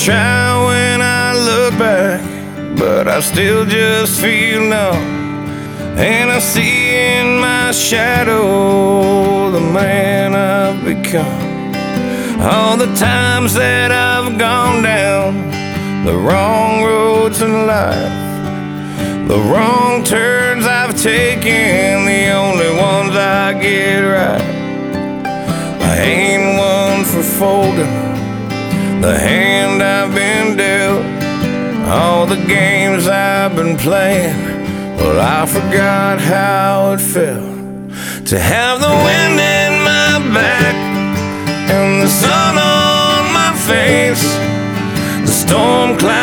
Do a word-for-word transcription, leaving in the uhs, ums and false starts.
try when I look back, but I still just feel numb. And I see in my shadow the man I've become. All the times that I've gone down the wrong roads in life, the wrong turns I've taken, the only ones I get right. I ain't one for folding the hand I've been dealt. All the games I've been playing, well, I forgot how it felt to have the wind in my back and the sun on my face, the storm clouds